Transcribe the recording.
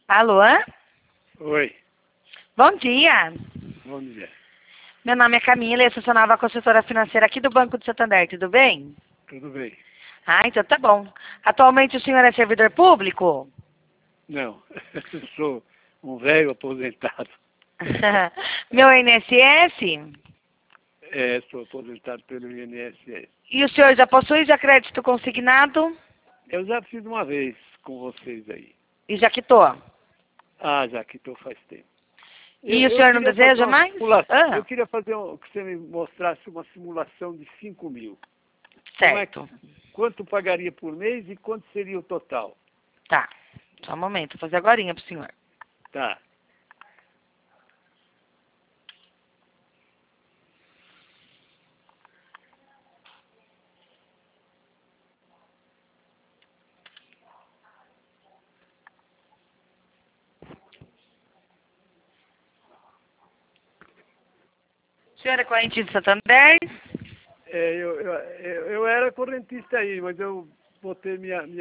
Alô? Oi, Bom dia. bom dia. Meu nome é Camila e eu sou nova consultora financeira aqui do Banco do Santander, tudo bem? Tudo bem? Ah, então tá bom. Atualmente o senhor é servidor público? Não, eu sou um velho aposentado. Meu INSS? Sou aposentado pelo INSS. E o senhor já possui já crédito consignado? Eu já fiz uma vez com vocês aí. E já quitou? Ah, já que estou faz tempo. E o Eu senhor não queria fazer deseja uma mais? simulação. Ah, Eu queria fazer que você me mostrasse uma simulação de 5 mil. certo. Quanto pagaria por mês e quanto seria o total? Tá. Só um momento, vou fazer agorinha pro senhor. Tá. O senhor é corrente de Santander? Eu era correntista aí, mas eu botei minha